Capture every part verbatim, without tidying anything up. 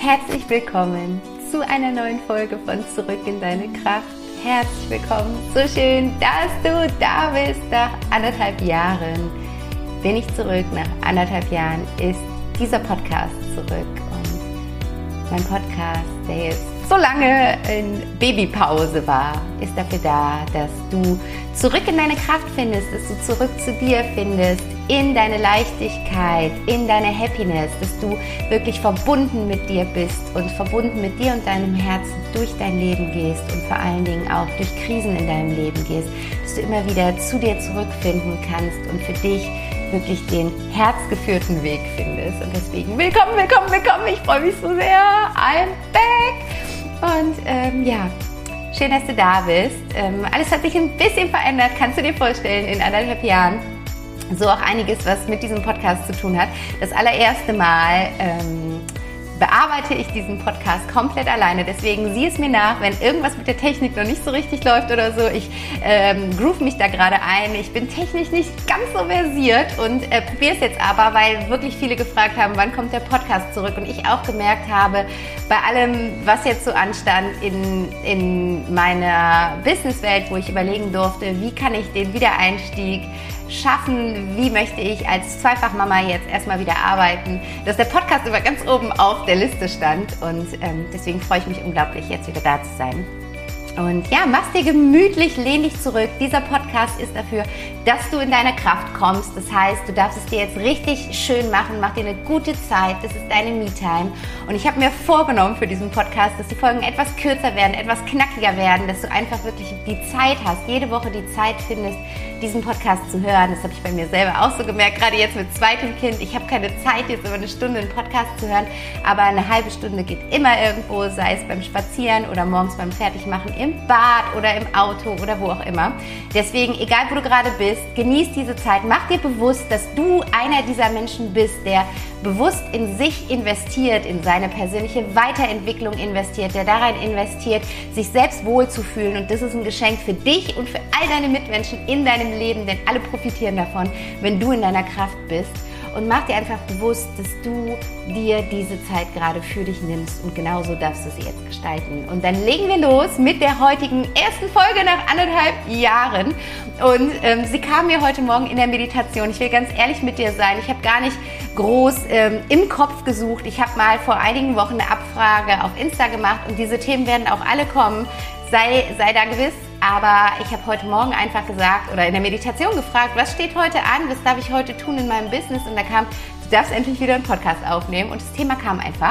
Herzlich willkommen zu einer neuen Folge von Zurück in deine Kraft. Herzlich willkommen, so schön, dass du da bist. Nach anderthalb Jahren bin ich zurück, nach anderthalb Jahren ist dieser Podcast zurück. Und mein Podcast, der jetzt so lange in Babypause war, ist dafür da, dass du zurück in deine Kraft findest, dass du zurück zu dir findest, in deine Leichtigkeit, in deine Happiness, dass du wirklich verbunden mit dir bist und verbunden mit dir und deinem Herzen durch dein Leben gehst und vor allen Dingen auch durch Krisen in deinem Leben gehst, dass du immer wieder zu dir zurückfinden kannst und für dich wirklich den herzgeführten Weg findest. Und deswegen willkommen, willkommen, willkommen. Ich freue mich so sehr. I'm back. Und ähm, ja, schön, dass du da bist. Ähm, alles hat sich ein bisschen verändert, kannst du dir vorstellen, in anderthalb Jahren. So auch einiges, was mit diesem Podcast zu tun hat. Das allererste Mal ähm, bearbeite ich diesen Podcast komplett alleine. Deswegen sieh es mir nach, wenn irgendwas mit der Technik noch nicht so richtig läuft oder so. Ich ähm, groove mich da gerade ein. Ich bin technisch nicht ganz so versiert und äh, probiere es jetzt aber, weil wirklich viele gefragt haben, wann kommt der Podcast zurück. Und ich auch gemerkt habe, bei allem, was jetzt so anstand in, in meiner Businesswelt, wo ich überlegen durfte, wie kann ich den Wiedereinstieg schaffen, wie möchte ich als Zweifachmama jetzt erstmal wieder arbeiten, dass der Podcast immer ganz oben auf der Liste stand und ähm, deswegen freue ich mich unglaublich, jetzt wieder da zu sein. Und ja, mach's dir gemütlich, lehn dich zurück. Dieser Podcast ist dafür, dass du in deine Kraft kommst. Das heißt, du darfst es dir jetzt richtig schön machen, mach dir eine gute Zeit, das ist deine Me-Time. Und ich habe mir vorgenommen für diesen Podcast, dass die Folgen etwas kürzer werden, etwas knackiger werden, dass du einfach wirklich die Zeit hast, jede Woche die Zeit findest, diesen Podcast zu hören. Das habe ich bei mir selber auch so gemerkt, gerade jetzt mit zweitem Kind. Ich habe keine Zeit, jetzt über eine Stunde einen Podcast zu hören, aber eine halbe Stunde geht immer irgendwo, sei es beim Spazieren oder morgens beim Fertigmachen im Bad oder im Auto oder wo auch immer. Deswegen, egal wo du gerade bist, genieß diese Zeit. Mach dir bewusst, dass du einer dieser Menschen bist, der bewusst in sich investiert, in seine persönliche Weiterentwicklung investiert, der darin investiert, sich selbst wohlzufühlen. Und das ist ein Geschenk für dich und für all deine Mitmenschen in deinem Leben, denn alle profitieren davon, wenn du in deiner Kraft bist. Und mach dir einfach bewusst, dass du dir diese Zeit gerade für dich nimmst und genauso darfst du sie jetzt gestalten. Und dann legen wir los mit der heutigen ersten Folge nach anderthalb Jahren. Und ähm, sie kam mir heute Morgen in der Meditation. Ich will ganz ehrlich mit dir sein. Ich habe gar nicht groß ähm, im Kopf gesucht. Ich habe mal vor einigen Wochen eine Abfrage auf Insta gemacht und diese Themen werden auch alle kommen. Sei, sei da gewiss. Aber ich habe heute Morgen einfach gesagt oder in der Meditation gefragt, was steht heute an, was darf ich heute tun in meinem Business? Und da kam, du darfst endlich wieder einen Podcast aufnehmen und das Thema kam einfach.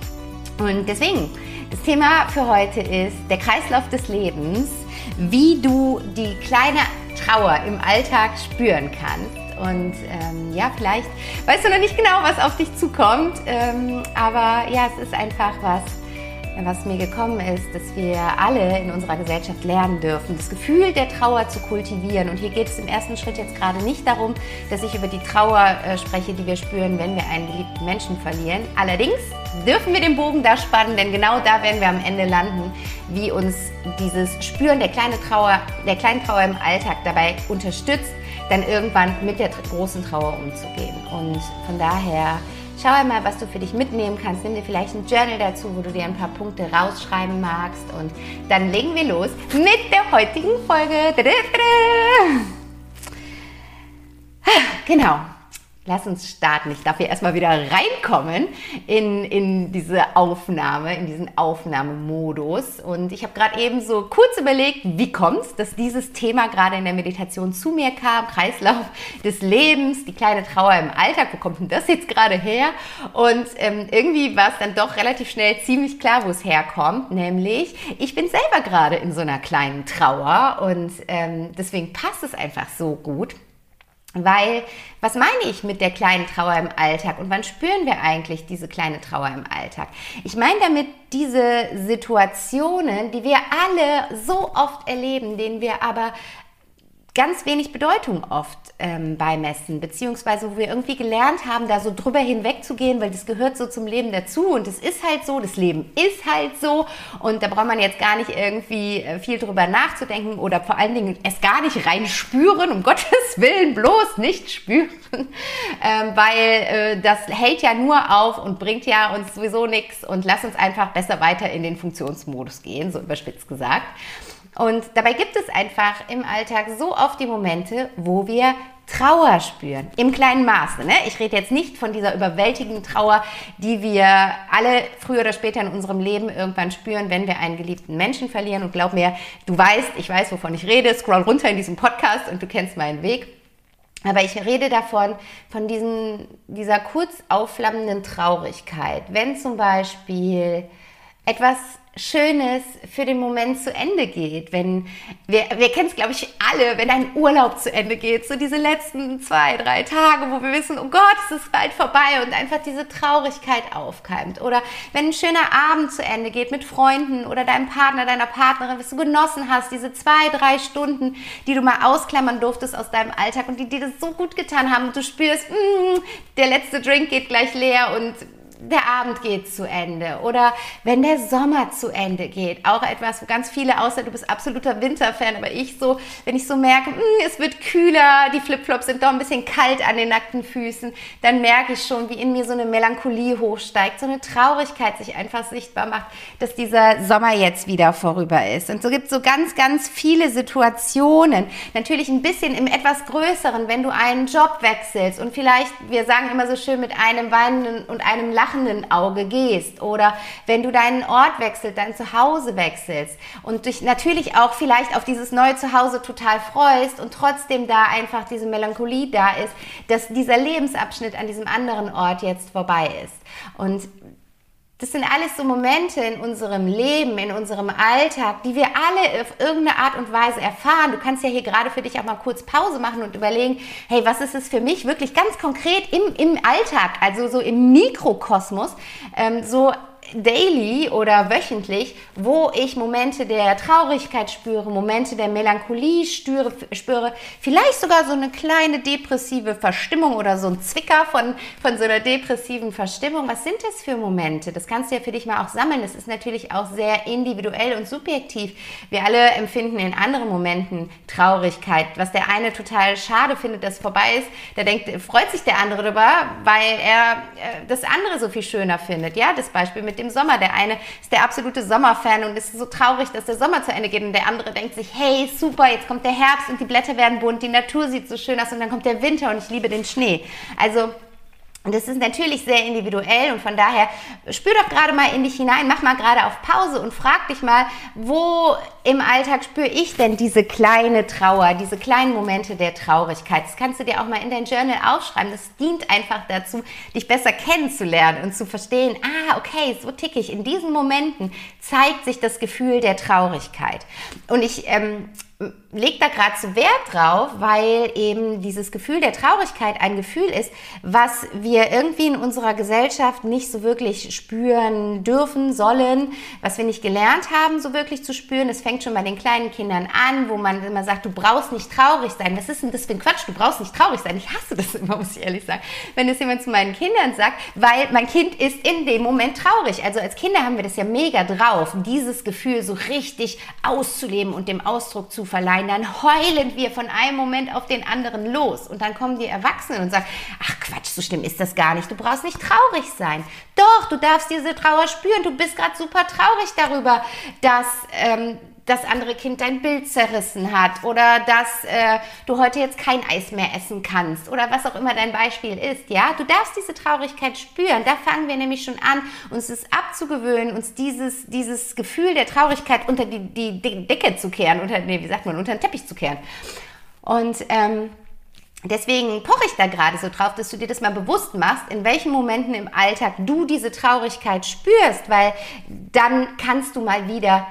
Und deswegen, das Thema für heute ist der Kreislauf des Lebens, wie du die kleine Trauer im Alltag spüren kannst. Und ähm, ja, vielleicht weißt du noch nicht genau, was auf dich zukommt, ähm, aber ja, es ist einfach was, was mir gekommen ist, dass wir alle in unserer Gesellschaft lernen dürfen, das Gefühl der Trauer zu kultivieren. Und hier geht es im ersten Schritt jetzt gerade nicht darum, dass ich über die Trauer äh, spreche, die wir spüren, wenn wir einen geliebten Menschen verlieren. Allerdings dürfen wir den Bogen da spannen, denn genau da werden wir am Ende landen, wie uns dieses Spüren der kleinen Trauer, der kleinen Trauer im Alltag dabei unterstützt, dann irgendwann mit der großen Trauer umzugehen. Und von daher schau einmal, was du für dich mitnehmen kannst. Nimm dir vielleicht ein Journal dazu, wo du dir ein paar Punkte rausschreiben magst. Und dann legen wir los mit der heutigen Folge. Genau. Lass uns starten. Ich darf hier erstmal wieder reinkommen in, in diese Aufnahme, in diesen Aufnahmemodus. Und ich habe gerade eben so kurz überlegt, wie kommt es, dass dieses Thema gerade in der Meditation zu mir kam? Kreislauf des Lebens, die kleine Trauer im Alltag. Wo kommt denn das jetzt gerade her? Und ähm, irgendwie war es dann doch relativ schnell ziemlich klar, wo es herkommt. Nämlich, ich bin selber gerade in so einer kleinen Trauer. Und ähm, deswegen passt es einfach so gut. Weil, was meine ich mit der kleinen Trauer im Alltag und wann spüren wir eigentlich diese kleine Trauer im Alltag? Ich meine damit diese Situationen, die wir alle so oft erleben, denen wir aber ganz wenig Bedeutung oft ähm, beimessen, beziehungsweise wo wir irgendwie gelernt haben, da so drüber hinwegzugehen, weil das gehört so zum Leben dazu und es ist halt so, das Leben ist halt so und da braucht man jetzt gar nicht irgendwie viel drüber nachzudenken oder vor allen Dingen es gar nicht rein spüren, um Gottes Willen bloß nicht spüren, ähm, weil äh, das hält ja nur auf und bringt ja uns sowieso nichts und lass uns einfach besser weiter in den Funktionsmodus gehen, so überspitzt gesagt. Und dabei gibt es einfach im Alltag so oft die Momente, wo wir Trauer spüren, im kleinen Maße. Ne? Ich rede jetzt nicht von dieser überwältigenden Trauer, die wir alle früher oder später in unserem Leben irgendwann spüren, wenn wir einen geliebten Menschen verlieren. Und glaub mir, du weißt, ich weiß, wovon ich rede, scroll runter in diesem Podcast und du kennst meinen Weg. Aber ich rede davon, von diesen, dieser kurz aufflammenden Traurigkeit, wenn zum Beispiel etwas Schönes für den Moment zu Ende geht. Wenn wir, wir kennen es, glaube ich, alle, wenn ein Urlaub zu Ende geht, so diese letzten zwei, drei Tage, wo wir wissen, oh Gott, es ist bald vorbei und einfach diese Traurigkeit aufkeimt. Oder wenn ein schöner Abend zu Ende geht mit Freunden oder deinem Partner, deiner Partnerin, was du genossen hast, diese zwei, drei Stunden, die du mal ausklammern durftest aus deinem Alltag und die dir das so gut getan haben und du spürst, mh, der letzte Drink geht gleich leer und der Abend geht zu Ende oder wenn der Sommer zu Ende geht, auch etwas, wo ganz viele, außer du bist absoluter Winterfan, aber ich so, wenn ich so merke, mh, es wird kühler, die Flipflops sind doch ein bisschen kalt an den nackten Füßen, dann merke ich schon, wie in mir so eine Melancholie hochsteigt, so eine Traurigkeit sich einfach sichtbar macht, dass dieser Sommer jetzt wieder vorüber ist. Und so gibt es so ganz, ganz viele Situationen, natürlich ein bisschen im etwas Größeren, wenn du einen Job wechselst und vielleicht, wir sagen immer so schön, mit einem weinenden und einem lachenden Auge gehst oder wenn du deinen Ort wechselst, dein Zuhause wechselst und dich natürlich auch vielleicht auf dieses neue Zuhause total freust und trotzdem da einfach diese Melancholie da ist, dass dieser Lebensabschnitt an diesem anderen Ort jetzt vorbei ist. Und das sind alles so Momente in unserem Leben, in unserem Alltag, die wir alle auf irgendeine Art und Weise erfahren. Du kannst ja hier gerade für dich auch mal kurz Pause machen und überlegen, hey, was ist es für mich wirklich ganz konkret im, im Alltag, also so im Mikrokosmos, ähm, so daily oder wöchentlich, wo ich Momente der Traurigkeit spüre, Momente der Melancholie spüre, spüre, vielleicht sogar so eine kleine depressive Verstimmung oder so ein Zwicker von, von so einer depressiven Verstimmung. Was sind das für Momente? Das kannst du ja für dich mal auch sammeln. Das ist natürlich auch sehr individuell und subjektiv. Wir alle empfinden in anderen Momenten Traurigkeit. Was der eine total schade findet, dass es vorbei ist, da denkt, freut sich der andere darüber, weil er äh, das andere so viel schöner findet. Ja, das Beispiel mit dem Sommer. Der eine ist der absolute Sommerfan und ist so traurig, dass der Sommer zu Ende geht und der andere denkt sich, hey, super, jetzt kommt der Herbst und die Blätter werden bunt, die Natur sieht so schön aus und dann kommt der Winter und ich liebe den Schnee. Also und das ist natürlich sehr individuell und von daher spür doch gerade mal in dich hinein, mach mal gerade auf Pause und frag dich mal, wo im Alltag spüre ich denn diese kleine Trauer, diese kleinen Momente der Traurigkeit. Das kannst du dir auch mal in dein Journal aufschreiben. Das dient einfach dazu, dich besser kennenzulernen und zu verstehen, ah, okay, so tick ich. In diesen Momenten zeigt sich das Gefühl der Traurigkeit. Und ich ähm, legt da gerade so Wert drauf, weil eben dieses Gefühl der Traurigkeit ein Gefühl ist, was wir irgendwie in unserer Gesellschaft nicht so wirklich spüren dürfen, sollen, was wir nicht gelernt haben, so wirklich zu spüren. Es fängt schon bei den kleinen Kindern an, wo man immer sagt, du brauchst nicht traurig sein. Was ist denn das für ein Quatsch? Du brauchst nicht traurig sein. Ich hasse das immer, muss ich ehrlich sagen, wenn das jemand zu meinen Kindern sagt, weil mein Kind ist in dem Moment traurig. Also als Kinder haben wir das ja mega drauf, dieses Gefühl so richtig auszuleben und dem Ausdruck zu verleihen. Dann heulen wir von einem Moment auf den anderen los und dann kommen die Erwachsenen und sagen, ach Quatsch, so schlimm ist das gar nicht, du brauchst nicht traurig sein. Doch, du darfst diese Trauer spüren, du bist gerade super traurig darüber, dass ähm, das andere Kind dein Bild zerrissen hat oder dass äh, du heute jetzt kein Eis mehr essen kannst oder was auch immer dein Beispiel ist, ja? Du darfst diese Traurigkeit spüren. Da fangen wir nämlich schon an, uns es abzugewöhnen, uns dieses, dieses Gefühl der Traurigkeit unter die, die, die Decke zu kehren, unter, nee, wie sagt man, unter den Teppich zu kehren. Und ähm, deswegen poche ich da gerade so drauf, dass du dir das mal bewusst machst, in welchen Momenten im Alltag du diese Traurigkeit spürst, weil dann kannst du mal wieder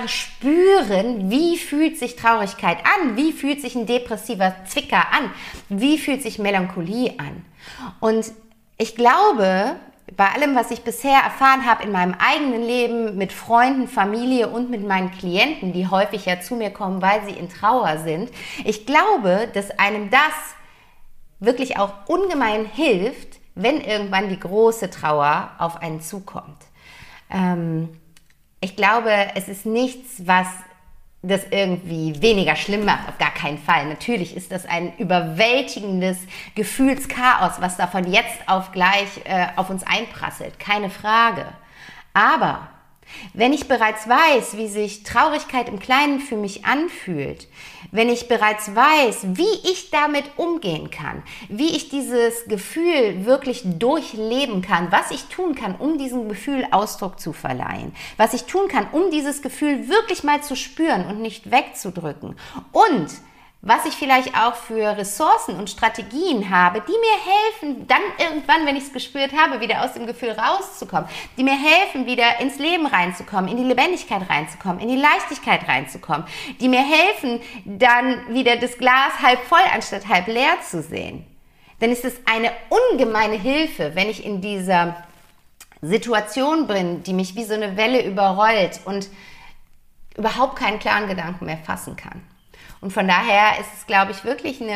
erspüren, wie fühlt sich Traurigkeit an, wie fühlt sich ein depressiver Zwicker an, wie fühlt sich Melancholie an. Und ich glaube, bei allem, was ich bisher erfahren habe in meinem eigenen Leben mit Freunden, Familie und mit meinen Klienten, die häufig ja zu mir kommen, weil sie in Trauer sind, ich glaube, dass einem das wirklich auch ungemein hilft, wenn irgendwann die große Trauer auf einen zukommt. Ähm, ich glaube, es ist nichts, was das irgendwie weniger schlimm macht, auf gar keinen Fall. Natürlich ist das ein überwältigendes Gefühlschaos, was da von jetzt auf gleich äh, auf uns einprasselt, keine Frage. Aber wenn ich bereits weiß, wie sich Traurigkeit im Kleinen für mich anfühlt, wenn ich bereits weiß, wie ich damit umgehen kann, wie ich dieses Gefühl wirklich durchleben kann, was ich tun kann, um diesem Gefühl Ausdruck zu verleihen, was ich tun kann, um dieses Gefühl wirklich mal zu spüren und nicht wegzudrücken und was ich vielleicht auch für Ressourcen und Strategien habe, die mir helfen, dann irgendwann, wenn ich es gespürt habe, wieder aus dem Gefühl rauszukommen, die mir helfen, wieder ins Leben reinzukommen, in die Lebendigkeit reinzukommen, in die Leichtigkeit reinzukommen, die mir helfen, dann wieder das Glas halb voll anstatt halb leer zu sehen. Dann ist es eine ungemeine Hilfe, wenn ich in dieser Situation bin, die mich wie so eine Welle überrollt und überhaupt keinen klaren Gedanken mehr fassen kann. Und von daher ist es, glaube ich, wirklich eine,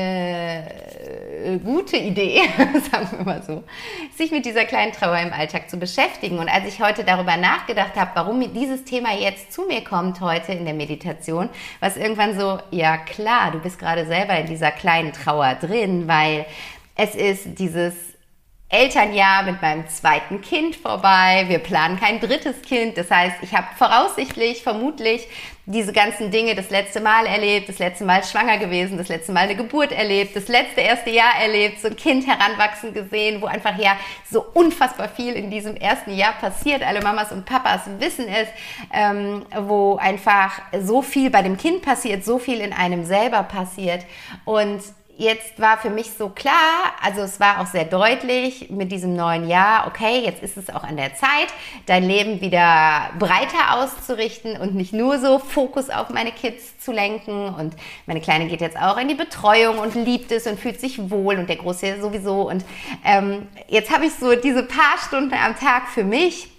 eine gute Idee, sagen wir mal so, sich mit dieser kleinen Trauer im Alltag zu beschäftigen. Und als ich heute darüber nachgedacht habe, warum dieses Thema jetzt zu mir kommt heute in der Meditation, war es irgendwann so, ja klar, du bist gerade selber in dieser kleinen Trauer drin, weil es ist dieses Elternjahr mit meinem zweiten Kind vorbei, wir planen kein drittes Kind, das heißt, ich habe voraussichtlich, vermutlich diese ganzen Dinge das letzte Mal erlebt, das letzte Mal schwanger gewesen, das letzte Mal eine Geburt erlebt, das letzte erste Jahr erlebt, so ein Kind heranwachsen gesehen, wo einfach ja so unfassbar viel in diesem ersten Jahr passiert, alle Mamas und Papas wissen es, ähm, wo einfach so viel bei dem Kind passiert, so viel in einem selber passiert und jetzt war für mich so klar, also es war auch sehr deutlich mit diesem neuen Jahr, okay, jetzt ist es auch an der Zeit, dein Leben wieder breiter auszurichten und nicht nur so Fokus auf meine Kids zu lenken. Und meine Kleine geht jetzt auch in die Betreuung und liebt es und fühlt sich wohl und der Große sowieso. Und ähm, jetzt habe ich so diese paar Stunden am Tag für mich,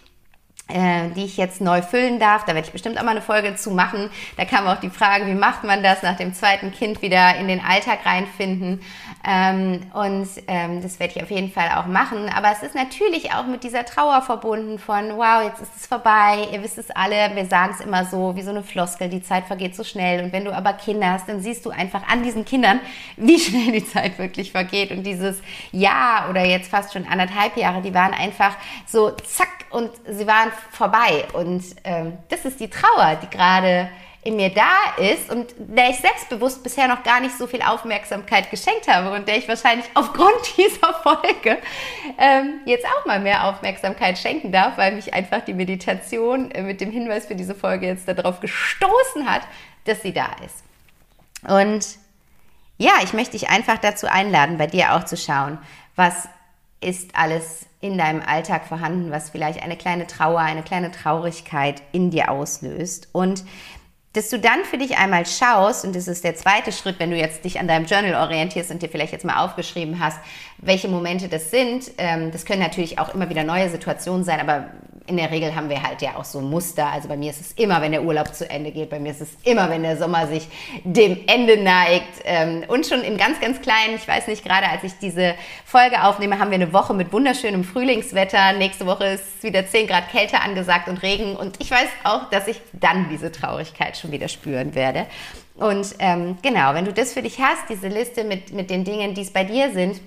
Äh, die ich jetzt neu füllen darf. Da werde ich bestimmt auch mal eine Folge zu machen. Da kam auch die Frage, wie macht man das nach dem zweiten Kind wieder in den Alltag reinfinden. Ähm, und ähm, das werde ich auf jeden Fall auch machen. Aber es ist natürlich auch mit dieser Trauer verbunden von, wow, jetzt ist es vorbei. Ihr wisst es alle, wir sagen es immer so, wie so eine Floskel, die Zeit vergeht so schnell. Und wenn du aber Kinder hast, dann siehst du einfach an diesen Kindern, wie schnell die Zeit wirklich vergeht. Und dieses Jahr oder jetzt fast schon anderthalb Jahre, die waren einfach so zack und sie waren vorbei. Und ähm, das ist die Trauer, die gerade in mir da ist und der ich selbstbewusst bisher noch gar nicht so viel Aufmerksamkeit geschenkt habe und der ich wahrscheinlich aufgrund dieser Folge ähm, jetzt auch mal mehr Aufmerksamkeit schenken darf, weil mich einfach die Meditation äh, mit dem Hinweis für diese Folge jetzt darauf gestoßen hat, dass sie da ist. Und ja, ich möchte dich einfach dazu einladen, bei dir auch zu schauen, was ist alles in deinem Alltag vorhanden, was vielleicht eine kleine Trauer, eine kleine Traurigkeit in dir auslöst. Und dass du dann für dich einmal schaust, und das ist der zweite Schritt, wenn du jetzt dich an deinem Journal orientierst und dir vielleicht jetzt mal aufgeschrieben hast, welche Momente das sind. Das können natürlich auch immer wieder neue Situationen sein, aber in der Regel haben wir halt ja auch so Muster. Also bei mir ist es immer, wenn der Urlaub zu Ende geht. Bei mir ist es immer, wenn der Sommer sich dem Ende neigt. Und schon im ganz, ganz Kleinen, ich weiß nicht, gerade als ich diese Folge aufnehme, haben wir eine Woche mit wunderschönem Frühlingswetter. Nächste Woche ist wieder zehn Grad Kälte angesagt und Regen. Und ich weiß auch, dass ich dann diese Traurigkeit schon wieder spüren werde. Und ähm, genau, wenn du das für dich hast, diese Liste mit, mit den Dingen, die es bei dir sind,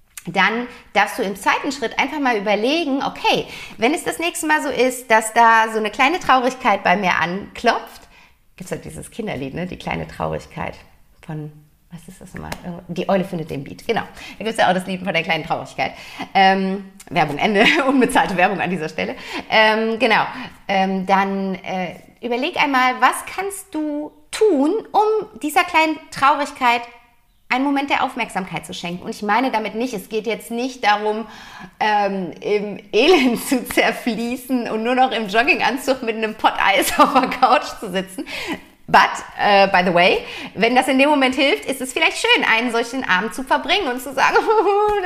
dann darfst du im zweiten Schritt einfach mal überlegen, okay, wenn es das nächste Mal so ist, dass da so eine kleine Traurigkeit bei mir anklopft, gibt es halt dieses Kinderlied, ne? Die kleine Traurigkeit von, was ist das nochmal? Die Eule findet den Beat, genau. Da gibt es ja auch das Lied von der kleinen Traurigkeit. Ähm, Werbung Ende, unbezahlte Werbung an dieser Stelle. Ähm, genau, ähm, dann äh, überleg einmal, was kannst du tun, um dieser kleinen Traurigkeit einen Moment der Aufmerksamkeit zu schenken. Und ich meine damit nicht, es geht jetzt nicht darum, ähm, im Elend zu zerfließen und nur noch im Jogginganzug mit einem Pott Eis auf der Couch zu sitzen. But, uh, by the way, wenn das in dem Moment hilft, ist es vielleicht schön, einen solchen Abend zu verbringen und zu sagen, der Urlaub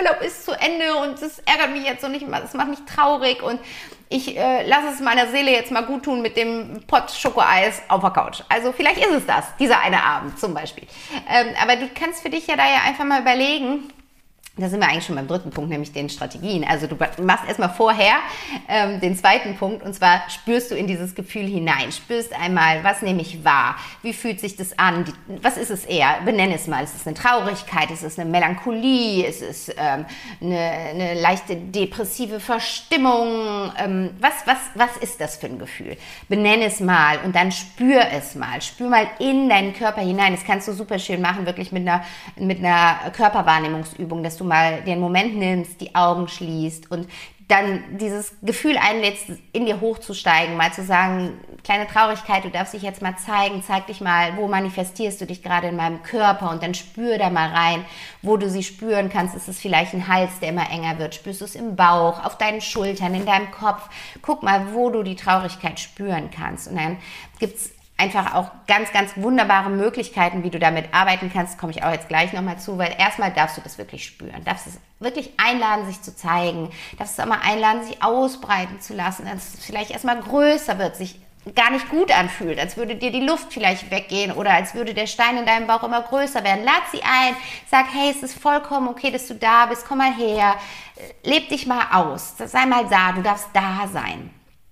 Urlaub ist zu Ende und das ärgert mich jetzt und ich, das macht mich traurig und ich äh, lasse es meiner Seele jetzt mal gut tun mit dem Pott Schokoeis auf der Couch. Also vielleicht ist es das, dieser eine Abend zum Beispiel. Ähm, aber du kannst für dich ja da ja einfach mal überlegen, da sind wir eigentlich schon beim dritten Punkt, nämlich den Strategien. Also du machst erstmal vorher ähm, den zweiten Punkt und zwar spürst du in dieses Gefühl hinein. Spürst einmal, was nehme ich wahr? Wie fühlt sich das an? Die, was ist es eher? Benenn es mal. Ist es eine Traurigkeit? Ist es eine Melancholie? Ist es ähm, eine, eine leichte depressive Verstimmung? Ähm, was, was, was ist das für ein Gefühl? Benenn es mal und dann spür es mal. Spür mal in deinen Körper hinein. Das kannst du super schön machen, wirklich mit einer, mit einer Körperwahrnehmungsübung, dass du mal den Moment nimmst, die Augen schließt und dann dieses Gefühl einlädst, in dir hochzusteigen, mal zu sagen, kleine Traurigkeit, du darfst dich jetzt mal zeigen, zeig dich mal, wo manifestierst du dich gerade in meinem Körper und dann spür da mal rein, wo du sie spüren kannst. Ist es vielleicht ein Hals, der immer enger wird? Spürst du es im Bauch, auf deinen Schultern, in deinem Kopf? Guck mal, wo du die Traurigkeit spüren kannst. Und dann gibt's einfach auch ganz, ganz wunderbare Möglichkeiten, wie du damit arbeiten kannst, komme ich auch jetzt gleich nochmal zu, weil erstmal darfst du das wirklich spüren, darfst es wirklich einladen, sich zu zeigen, darfst es auch mal einladen, sich ausbreiten zu lassen, dass es vielleicht erstmal größer wird, sich gar nicht gut anfühlt, als würde dir die Luft vielleicht weggehen oder als würde der Stein in deinem Bauch immer größer werden. Lad sie ein, sag, hey, es ist vollkommen okay, dass du da bist, komm mal her, leb dich mal aus, sei mal da, du darfst da sein.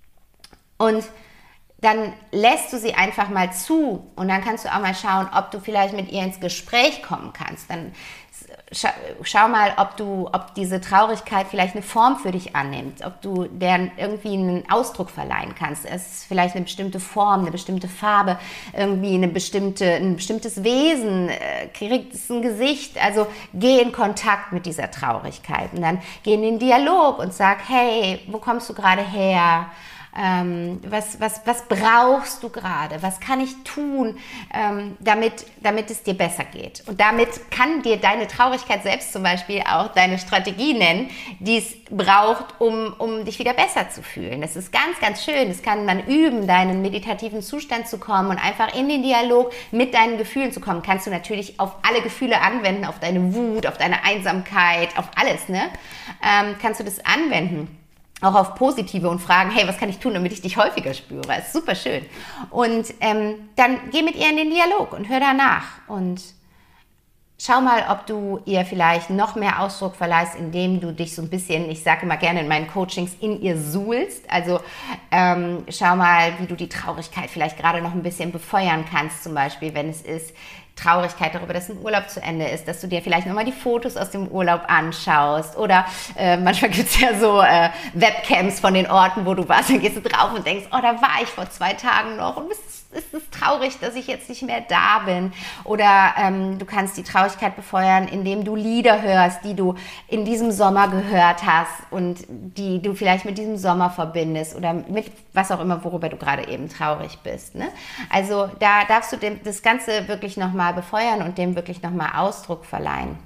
Und dann lässt du sie einfach mal zu und dann kannst du auch mal schauen, ob du vielleicht mit ihr ins Gespräch kommen kannst. Dann scha- schau mal, ob du, ob diese Traurigkeit vielleicht eine Form für dich annimmt, ob du deren irgendwie einen Ausdruck verleihen kannst. Es ist vielleicht eine bestimmte Form, eine bestimmte Farbe, irgendwie eine bestimmte, ein bestimmtes Wesen, äh, kriegt es ein Gesicht. Also geh in Kontakt mit dieser Traurigkeit und dann geh in den Dialog und sag, hey, wo kommst du gerade her? Ähm, was, was, was brauchst du gerade? Was kann ich tun, ähm, damit, damit es dir besser geht? Und damit kann dir deine Traurigkeit selbst zum Beispiel auch deine Strategie nennen, die es braucht, um, um dich wieder besser zu fühlen. Das ist ganz, ganz schön. Das kann man üben, deinen meditativen Zustand zu kommen und einfach in den Dialog mit deinen Gefühlen zu kommen. Kannst du natürlich auf alle Gefühle anwenden, auf deine Wut, auf deine Einsamkeit, auf alles, ne? Ähm, kannst du das anwenden. Auch auf positive und fragen, hey, was kann ich tun, damit ich dich häufiger spüre? Das ist super schön. Und ähm, dann geh mit ihr in den Dialog und hör danach. Und schau mal, ob du ihr vielleicht noch mehr Ausdruck verleihst, indem du dich so ein bisschen, ich sage immer gerne in meinen Coachings, in ihr suhlst. Also ähm, schau mal, wie du die Traurigkeit vielleicht gerade noch ein bisschen befeuern kannst, zum Beispiel, wenn es ist, Traurigkeit darüber, dass ein Urlaub zu Ende ist, dass du dir vielleicht nochmal die Fotos aus dem Urlaub anschaust oder äh, manchmal gibt es ja so äh, Webcams von den Orten, wo du warst, dann gehst du drauf und denkst, oh, da war ich vor zwei Tagen noch und bist ist es traurig, dass ich jetzt nicht mehr da bin. Oder ähm, du kannst die Traurigkeit befeuern, indem du Lieder hörst, die du in diesem Sommer gehört hast und die du vielleicht mit diesem Sommer verbindest oder mit was auch immer, worüber du gerade eben traurig bist. Ne? Also da darfst du dem, das Ganze wirklich nochmal befeuern und dem wirklich nochmal Ausdruck verleihen.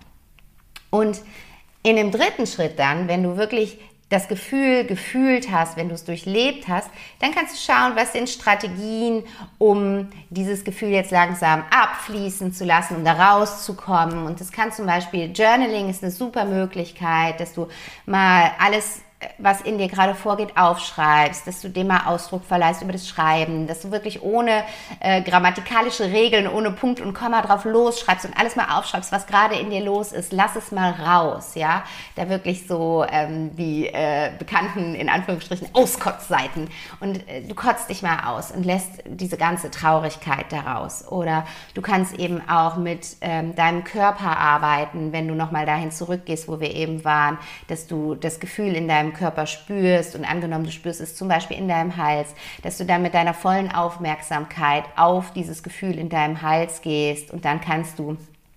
Und in dem dritten Schritt dann, wenn du wirklich das Gefühl gefühlt hast, wenn du es durchlebt hast, dann kannst du schauen, was sind Strategien, um dieses Gefühl jetzt langsam abfließen zu lassen, um da rauszukommen. Und das kann zum Beispiel, Journaling ist eine super Möglichkeit, dass du mal alles, was in dir gerade vorgeht, aufschreibst, dass du dem mal Ausdruck verleihst über das Schreiben, dass du wirklich ohne äh, grammatikalische Regeln, ohne Punkt und Komma drauf losschreibst und alles mal aufschreibst, was gerade in dir los ist. Lass es mal raus, ja. Da wirklich so ähm, die äh, bekannten, in Anführungsstrichen, Auskotzseiten. Und äh, du kotzt dich mal aus und lässt diese ganze Traurigkeit daraus. Oder du kannst eben auch mit ähm, deinem Körper arbeiten, wenn du nochmal dahin zurückgehst, wo wir eben waren, dass du das Gefühl in deinem Körper spürst und angenommen, du spürst es zum Beispiel in deinem Hals, dass du dann mit deiner vollen Aufmerksamkeit auf dieses Gefühl in deinem Hals gehst und dann kannst du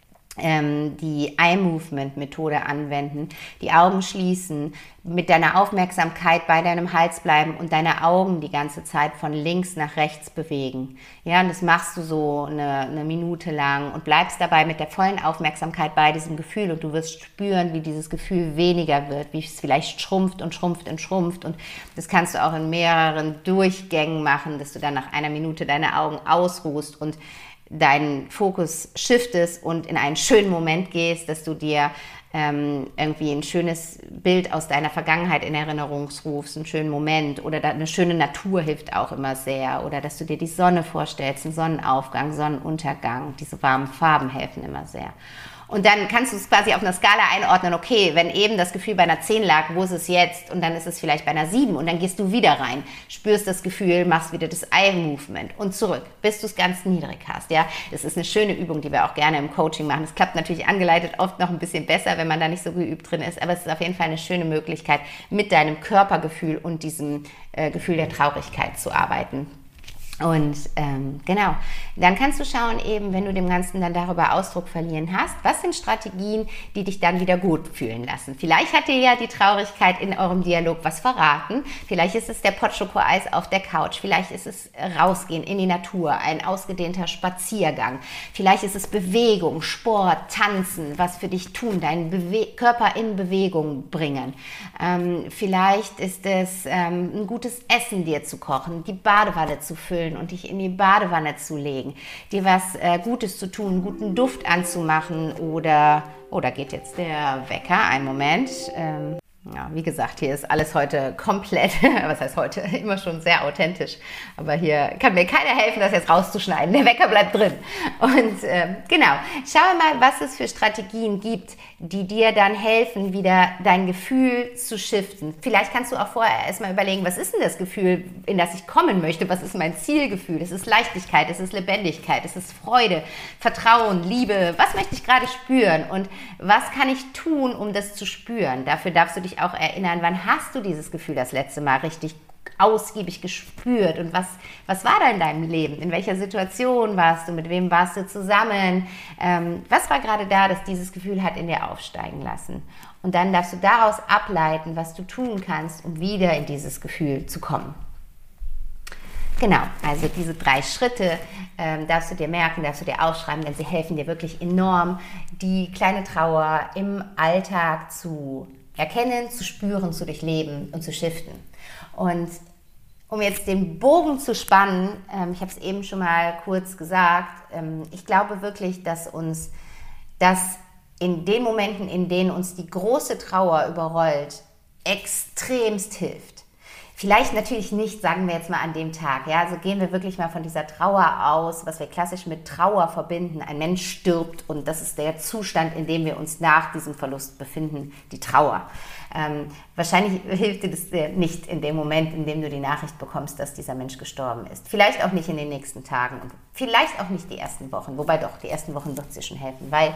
ähm, die Eye-Movement-Methode anwenden, die Augen schließen, mit deiner Aufmerksamkeit bei deinem Hals bleiben und deine Augen die ganze Zeit von links nach rechts bewegen. Ja, und das machst du so eine, eine Minute lang und bleibst dabei mit der vollen Aufmerksamkeit bei diesem Gefühl und du wirst spüren, wie dieses Gefühl weniger wird, wie es vielleicht schrumpft und schrumpft und schrumpft und das kannst du auch in mehreren Durchgängen machen, dass du dann nach einer Minute deine Augen ausruhst und deinen Fokus shiftest und in einen schönen Moment gehst, dass du dir ähm, irgendwie ein schönes Bild aus deiner Vergangenheit in Erinnerung rufst, einen schönen Moment, oder eine schöne Natur hilft auch immer sehr, oder dass du dir die Sonne vorstellst, einen Sonnenaufgang, Sonnenuntergang, diese warmen Farben helfen immer sehr. Und dann kannst du es quasi auf einer Skala einordnen, okay, wenn eben das Gefühl bei einer zehn lag, wo ist es jetzt? Und dann ist es vielleicht bei einer sieben und dann gehst du wieder rein, spürst das Gefühl, machst wieder das Eye-Movement und zurück, bis du es ganz niedrig hast. Ja, das ist eine schöne Übung, die wir auch gerne im Coaching machen. Das klappt natürlich angeleitet oft noch ein bisschen besser, wenn man da nicht so geübt drin ist, aber es ist auf jeden Fall eine schöne Möglichkeit, mit deinem Körpergefühl und diesem äh, Gefühl der Traurigkeit zu arbeiten. Und ähm, genau, dann kannst du schauen eben, wenn du dem Ganzen dann darüber Ausdruck verliehen hast, was sind Strategien, die dich dann wieder gut fühlen lassen. Vielleicht hat dir ja die Traurigkeit in eurem Dialog was verraten. Vielleicht ist es der Pot Schokoeis auf der Couch. Vielleicht ist es rausgehen in die Natur, ein ausgedehnter Spaziergang. Vielleicht ist es Bewegung, Sport, Tanzen, was für dich tun, deinen Bewe- Körper in Bewegung bringen. Ähm, vielleicht ist es ähm, ein gutes Essen dir zu kochen, die Badewanne zu füllen und dich in die Badewanne zu legen, dir was äh, Gutes zu tun, einen guten Duft anzumachen oder, oh, da geht jetzt der Wecker, einen Moment. Ähm, ja, wie gesagt, hier ist alles heute komplett, was heißt heute, immer schon sehr authentisch, aber hier kann mir keiner helfen, das jetzt rauszuschneiden, der Wecker bleibt drin. Und ähm, genau, schau mal, was es für Strategien gibt, die dir dann helfen, wieder dein Gefühl zu shiften. Vielleicht kannst du auch vorher erstmal überlegen, was ist denn das Gefühl, in das ich kommen möchte? Was ist mein Zielgefühl? Es ist Leichtigkeit, es ist Lebendigkeit, es ist Freude, Vertrauen, Liebe. Was möchte ich gerade spüren? Und was kann ich tun, um das zu spüren? Dafür darfst du dich auch erinnern, wann hast du dieses Gefühl das letzte Mal richtig ausgiebig gespürt und was, was war da in deinem Leben? In welcher Situation warst du? Mit wem warst du zusammen? Ähm, was war gerade da, dass dieses Gefühl hat in dir aufsteigen lassen? Und dann darfst du daraus ableiten, was du tun kannst, um wieder in dieses Gefühl zu kommen. Genau, also diese drei Schritte ähm, darfst du dir merken, darfst du dir aufschreiben, denn sie helfen dir wirklich enorm, die kleine Trauer im Alltag zu erkennen, zu spüren, zu durchleben und zu shiften. Und um jetzt den Bogen zu spannen, ähm, ich habe es eben schon mal kurz gesagt, ähm, ich glaube wirklich, dass uns das in den Momenten, in denen uns die große Trauer überrollt, extremst hilft. Vielleicht natürlich nicht, sagen wir jetzt mal an dem Tag, ja, also gehen wir wirklich mal von dieser Trauer aus, was wir klassisch mit Trauer verbinden. Ein Mensch stirbt und das ist der Zustand, in dem wir uns nach diesem Verlust befinden, die Trauer. Ähm, wahrscheinlich hilft dir das dir nicht in dem Moment, in dem du die Nachricht bekommst, dass dieser Mensch gestorben ist. Vielleicht auch nicht in den nächsten Tagen und vielleicht auch nicht die ersten Wochen, wobei doch, die ersten Wochen wird es dir schon helfen, weil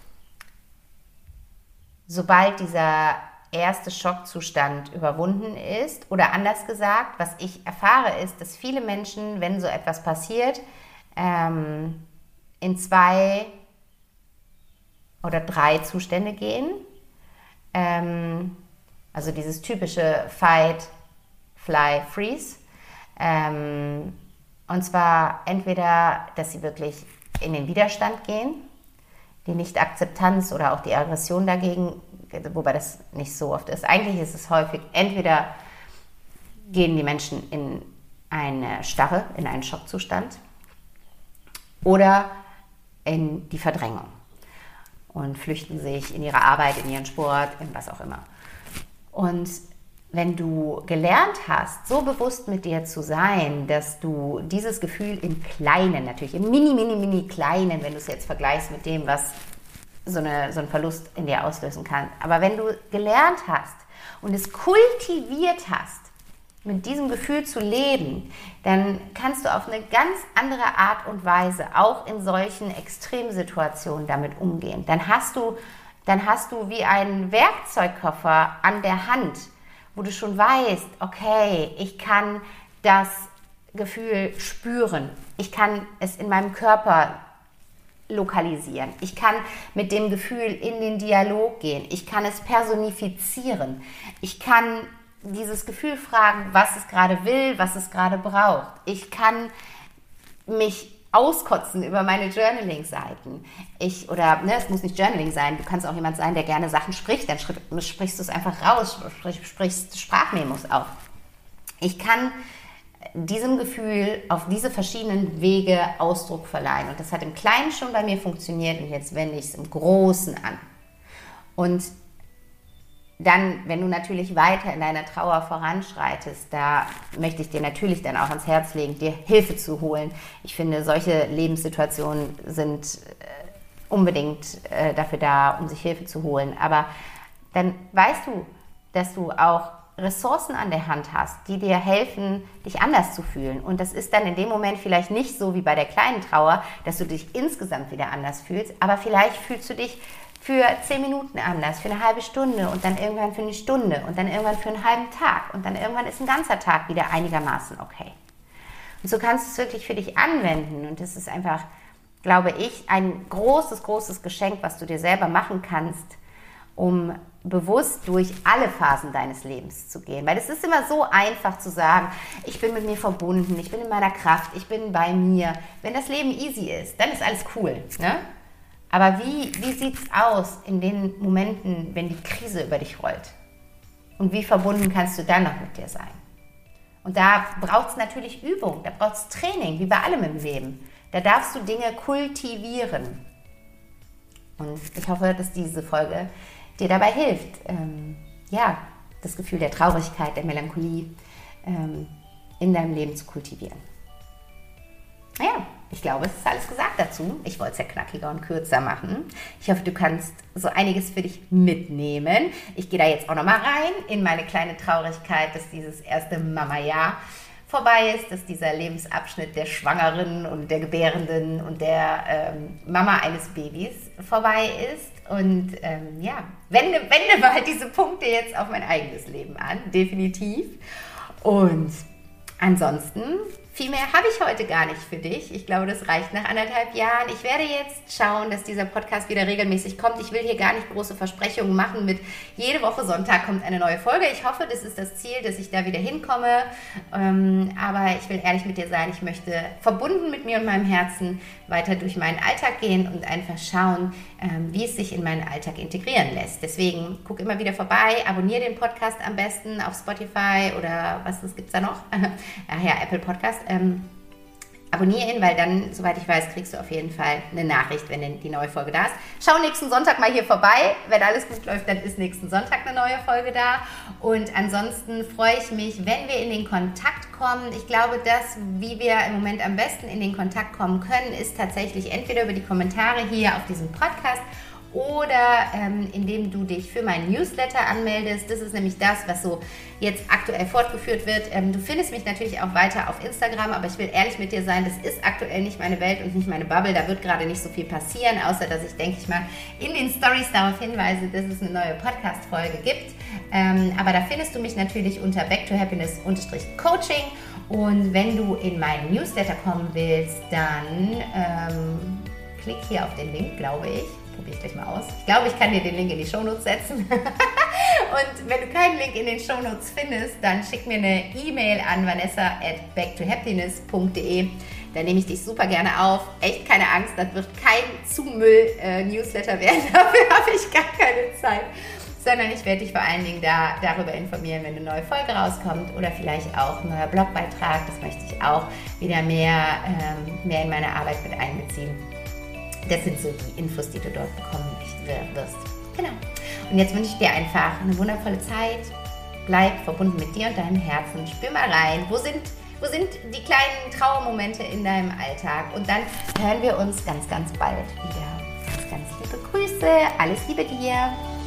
sobald dieser erste Schockzustand überwunden ist, oder anders gesagt, was ich erfahre, ist, dass viele Menschen, wenn so etwas passiert, ähm, in zwei oder drei Zustände gehen. Ähm, also dieses typische Fight, Fly, Freeze. Ähm, und zwar entweder, dass sie wirklich in den Widerstand gehen, die Nicht-Akzeptanz oder auch die Aggression dagegen, wobei das nicht so oft ist. Eigentlich ist es häufig, entweder gehen die Menschen in eine Starre, in einen Schockzustand oder in die Verdrängung und flüchten sich in ihre Arbeit, in ihren Sport, in was auch immer. Und wenn du gelernt hast, so bewusst mit dir zu sein, dass du dieses Gefühl im Kleinen, natürlich im mini, mini, mini Kleinen, wenn du es jetzt vergleichst mit dem, was so, eine, so ein Verlust in dir auslösen kann. Aber wenn du gelernt hast und es kultiviert hast, mit diesem Gefühl zu leben, dann kannst du auf eine ganz andere Art und Weise auch in solchen Extremsituationen damit umgehen. Dann hast du, dann hast du wie einen Werkzeugkoffer an der Hand, wo du schon weißt, okay, ich kann das Gefühl spüren, ich kann es in meinem Körper lokalisieren. Ich kann mit dem Gefühl in den Dialog gehen. Ich kann es personifizieren. Ich kann dieses Gefühl fragen, was es gerade will, was es gerade braucht. Ich kann mich auskotzen über meine Journaling-Seiten. Ich, oder, ne, es muss nicht Journaling sein, du kannst auch jemand sein, der gerne Sachen spricht, dann sprichst du es einfach raus, sprich, sprichst Sprachmemos auf. Ich kann diesem Gefühl auf diese verschiedenen Wege Ausdruck verleihen. Und das hat im Kleinen schon bei mir funktioniert und jetzt wende ich es im Großen an. Und dann, wenn du natürlich weiter in deiner Trauer voranschreitest, da möchte ich dir natürlich dann auch ans Herz legen, dir Hilfe zu holen. Ich finde, solche Lebenssituationen sind unbedingt dafür da, um sich Hilfe zu holen. Aber dann weißt du, dass du auch Ressourcen an der Hand hast, die dir helfen, dich anders zu fühlen. Und das ist dann in dem Moment vielleicht nicht so wie bei der kleinen Trauer, dass du dich insgesamt wieder anders fühlst, aber vielleicht fühlst du dich für zehn Minuten anders, für eine halbe Stunde und dann irgendwann für eine Stunde und dann irgendwann für einen halben Tag und dann irgendwann ist ein ganzer Tag wieder einigermaßen okay. Und so kannst du es wirklich für dich anwenden und das ist einfach, glaube ich, ein großes, großes Geschenk, was du dir selber machen kannst, um bewusst durch alle Phasen deines Lebens zu gehen. Weil es ist immer so einfach zu sagen, ich bin mit mir verbunden, ich bin in meiner Kraft, ich bin bei mir. Wenn das Leben easy ist, dann ist alles cool, ne? Aber wie, wie sieht es aus in den Momenten, wenn die Krise über dich rollt? Und wie verbunden kannst du dann noch mit dir sein? Und da braucht es natürlich Übung, da braucht es Training, wie bei allem im Leben. Da darfst du Dinge kultivieren. Und ich hoffe, dass diese Folge dir dabei hilft, ähm, ja, das Gefühl der Traurigkeit, der Melancholie ähm, in deinem Leben zu kultivieren. Naja, ich glaube, es ist alles gesagt dazu. Ich wollte es ja knackiger und kürzer machen. Ich hoffe, du kannst so einiges für dich mitnehmen. Ich gehe da jetzt auch nochmal rein in meine kleine Traurigkeit, dass dieses erste Mama-Jahr vorbei ist, dass dieser Lebensabschnitt der Schwangeren und der Gebärenden und der ähm, Mama eines Babys vorbei ist. Und ähm, ja, wende, wende mal diese Punkte jetzt auf mein eigenes Leben an, definitiv. Und ansonsten, viel mehr habe ich heute gar nicht für dich. Ich glaube, das reicht nach anderthalb Jahren. Ich werde jetzt schauen, dass dieser Podcast wieder regelmäßig kommt. Ich will hier gar nicht große Versprechungen machen mit jede Woche Sonntag kommt eine neue Folge. Ich hoffe, das ist das Ziel, dass ich da wieder hinkomme. Ähm, aber ich will ehrlich mit dir sein. Ich möchte verbunden mit mir und meinem Herzen weiter durch meinen Alltag gehen und einfach schauen, ähm, wie es sich in meinen Alltag integrieren lässt. Deswegen guck immer wieder vorbei, abonniere den Podcast am besten auf Spotify oder was gibt es da noch? Ach ja, Apple Podcast. Ähm, abonniere ihn, weil dann, soweit ich weiß, kriegst du auf jeden Fall eine Nachricht, wenn denn die neue Folge da ist. Schau nächsten Sonntag mal hier vorbei. Wenn alles gut läuft, dann ist nächsten Sonntag eine neue Folge da. Und ansonsten freue ich mich, wenn wir in den Kontakt kommen. Ich glaube, das, wie wir im Moment am besten in den Kontakt kommen können, ist tatsächlich entweder über die Kommentare hier auf diesem Podcast oder ähm, indem du dich für meinen Newsletter anmeldest. Das ist nämlich das, was so jetzt aktuell fortgeführt wird. Ähm, du findest mich natürlich auch weiter auf Instagram, aber ich will ehrlich mit dir sein, das ist aktuell nicht meine Welt und nicht meine Bubble. Da wird gerade nicht so viel passieren, außer dass ich, denke ich mal, in den Stories darauf hinweise, dass es eine neue Podcast-Folge gibt. Ähm, aber da findest du mich natürlich unter back to happiness Coaching. Und wenn du in meinen Newsletter kommen willst, dann ähm, klick hier auf den Link, glaube ich. Probiere ich gleich mal aus. Ich glaube, ich kann dir den Link in die Shownotes setzen. Und wenn du keinen Link in den Shownotes findest, dann schick mir eine E-Mail an vanessa at back to happiness punkt de. Da nehme ich dich super gerne auf. Echt keine Angst, das wird kein Zu-Müll-Newsletter äh, werden. Dafür habe ich gar keine Zeit. Sondern ich werde dich vor allen Dingen da, darüber informieren, wenn eine neue Folge rauskommt oder vielleicht auch ein neuer Blogbeitrag. Das möchte ich auch wieder mehr, ähm, mehr in meine Arbeit mit einbeziehen. Das sind so die Infos, die du dort bekommen wirst. Genau. Und jetzt wünsche ich dir einfach eine wundervolle Zeit. Bleib verbunden mit dir und deinem Herzen. Spür mal rein. Wo sind, wo sind die kleinen Trauermomente in deinem Alltag? Und dann hören wir uns ganz, ganz bald wieder. Ganz, ganz liebe Grüße. Alles Liebe dir.